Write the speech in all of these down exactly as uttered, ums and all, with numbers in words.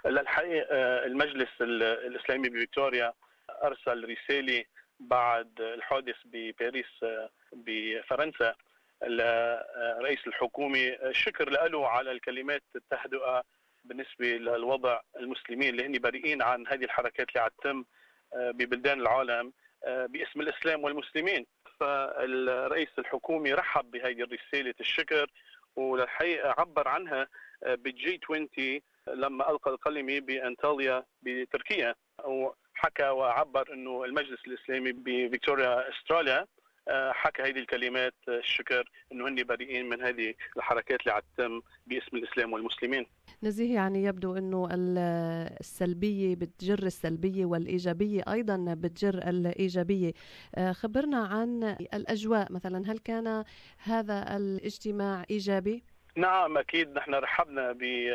الحقيقة المجلس الإسلامي بفيكتوريا أرسل رسالة بعد الحادث بباريس بفرنسا لرئيس الحكومة، الشكر له على الكلمات التهدئة بالنسبة للوضع المسلمين اللي هن بريئين عن هذه الحركات اللي عم تتم ببلدان العالم باسم الإسلام والمسلمين. فالرئيس الحكومي رحب بهذه الرسالة الشكر، والحقيقة عبر عنها بالجي عشرين لما ألقى الكلمة بأنطاليا بتركيا، وحكى وعبر أنه المجلس الإسلامي بفيكتوريا أستراليا حكى هذه الكلمات الشكر أنه هن بريئين من هذه الحركات اللي عم تتم باسم الإسلام والمسلمين. نزيه، يعني يبدو أنه السلبية بتجر السلبية والإيجابية أيضا بتجر الإيجابية. خبرنا عن الأجواء مثلا، هل كان هذا الاجتماع إيجابي؟ نعم أكيد، نحن رحبنا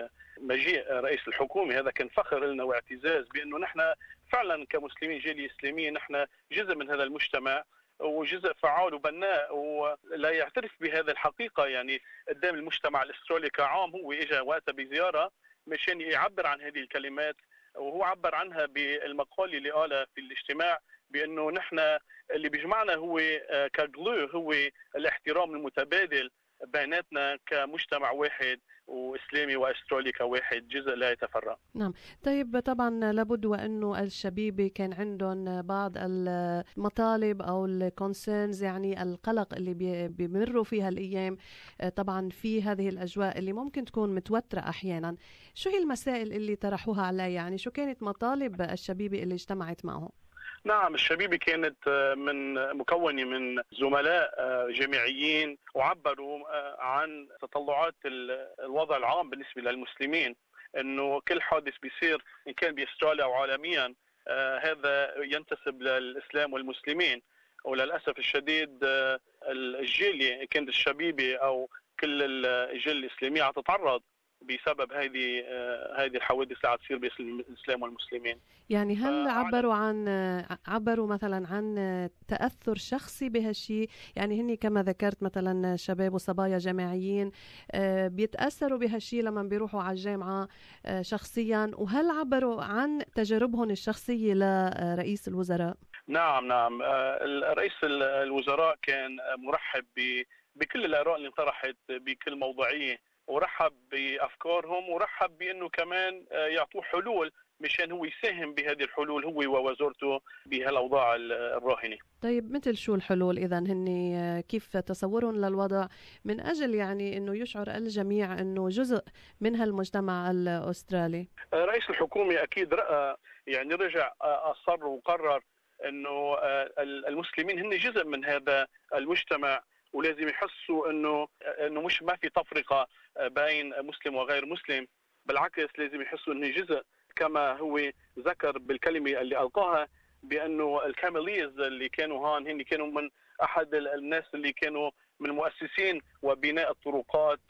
بمجيء رئيس الحكومة، هذا كان فخر لنا واعتزاز بأنه نحن فعلا كمسلمين جالية إسلامية نحن جزء من هذا المجتمع وجزء فعال وبناء، ولا يعترف بهذا الحقيقة. يعني قدام المجتمع الأسترالي كعام هو إجا وقتها بزيارة مشان يعبر عن هذه الكلمات، وهو عبر عنها بالمقال اللي قاله في الاجتماع بأنه نحن اللي بيجمعنا هو كجلو هو الاحترام المتبادل بيناتنا كمجتمع واحد وإسلامي وأسترالي كواحد، جزء لا يتفرق. نعم. طيب طبعا لابد وأنه الشبيبة كان عندهم بعض المطالب أو الكونسيرنز، يعني القلق اللي بيمروا فيها الأيام طبعا في هذه الأجواء اللي ممكن تكون متوترة أحيانا. شو هي المسائل اللي طرحوها علي؟ يعني شو كانت مطالب الشبيبة اللي اجتمعت معهم؟ نعم، الشبيبة كانت من مكونة من زملاء جامعيين، وعبروا عن تطلعات الوضع العام بالنسبة للمسلمين، انه كل حادث بيصير ان كان باستراليا او عالميا هذا ينتسب للاسلام والمسلمين. وللاسف الشديد الجيل كانت الشبيبة او كل الجيل الاسلامية عم تتعرض بسبب هذه هذه الحوادث اللي عم تصير بين الاسلام والمسلمين. يعني هل عبروا عن عبروا مثلا عن تأثر شخصي بهالشيء؟ يعني هني كما ذكرت مثلا شباب وصبايا جامعيين بيتأثروا بهالشيء لما بيروحوا على الجامعة شخصيا، وهل عبروا عن تجاربهم الشخصية لرئيس الوزراء؟ نعم نعم رئيس الوزراء كان مرحب بكل الآراء اللي انطرحت بكل موضوعية، ورحب بأفكارهم، ورحب بأنه كمان يعطوه حلول مشان هو يساهم بهذه الحلول هو ووزارته بهالأوضاع الراهنة. طيب مثل شو الحلول إذن؟ هن كيف تصورون للوضع من أجل يعني أنه يشعر الجميع أنه جزء من هالمجتمع الأسترالي؟ رئيس الحكومة أكيد رأى، يعني رجع أصر وقرر أنه المسلمين هن جزء من هذا المجتمع، ولازم يحسوا انه انه مش ما في تفرقه بين مسلم وغير مسلم، بالعكس لازم يحسوا انه جزء، كما هو ذكر بالكلمه اللي القاها بانه الكاميليز اللي كانوا هون هن كانوا من احد الناس اللي كانوا من مؤسسين وبناء الطرقات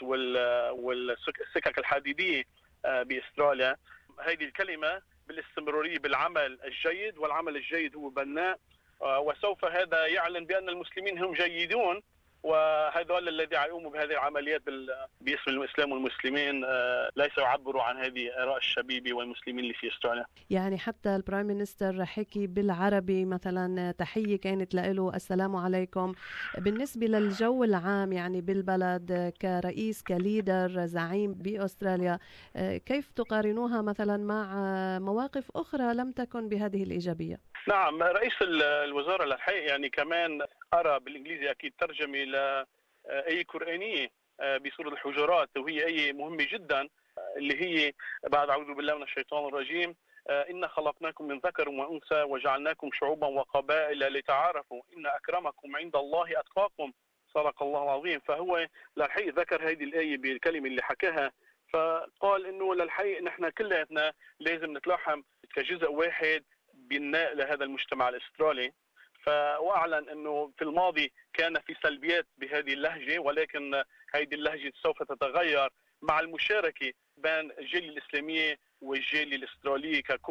والسكك الحديديه باستراليا. هذه الكلمه بالاستمراريه بالعمل الجيد، والعمل الجيد هو بناء، وسوف هذا يعلن بان المسلمين هم جيدون، وهذول الذي يقوموا بهذه العمليات باسم الإسلام والمسلمين ليس يعبروا عن هذه آراء الشبيبة والمسلمين اللي في استراليا. يعني حتى البرايم مينستر حكي بالعربي مثلا تحية كانت له السلام عليكم. بالنسبة للجو العام يعني بالبلد كرئيس كليدر زعيم بأستراليا، كيف تقارنوها مثلا مع مواقف أخرى لم تكن بهذه الإيجابية؟ نعم، رئيس الوزراء الحقيقة يعني كمان أرى بالإنجليزي أكيد ترجمة لآية قرآنية بسورة الحجرات، وهي آية مهمة جدا اللي هي بعد أعوذ بالله من الشيطان الرجيم: إن خلقناكم من ذكر وأنثى وجعلناكم شعوبا وقبائل لتعارفوا إن أكرمكم عند الله أتقاكم، صدق الله العظيم. فهو للحقيقة ذكر هذه الآية بالكلمة اللي حكاها، فقال إنه للحقيقة نحن كلنا لازم نتلاحم كجزء واحد بناء لهذا المجتمع الأسترالي. فأعلن أنه في الماضي كان في سلبيات بهذه اللهجة، ولكن هذه اللهجة سوف تتغير مع المشاركة بين الجالية الإسلامية والجالية الأسترالية ككل،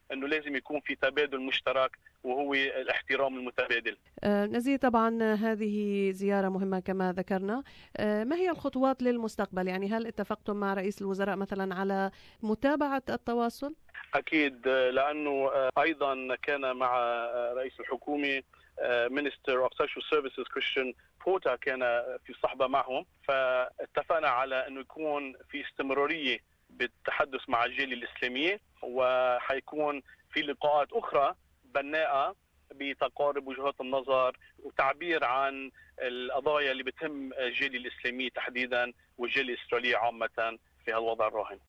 أنه لازم يكون في تبادل مشترك وهو الاحترام المتبادل. آه نزيه، طبعا هذه زيارة مهمة كما ذكرنا. آه ما هي الخطوات للمستقبل؟ يعني هل اتفقتم مع رئيس الوزراء مثلا على متابعة التواصل؟ أكيد، لأنه أيضا كان مع رئيس الحكومة Minister of Social Services Christian Porter كان في صحبة معهم، فاتفقنا على أنه يكون في استمرارية بالتحدث مع الجالية الإسلامية، وحيكون في لقاءات أخرى بناءة بتقارب وجهات النظر وتعبير عن القضايا اللي بتهم الجالية الإسلامية تحديدا والجالية الأسترالية عامة في هالوضع الراهن.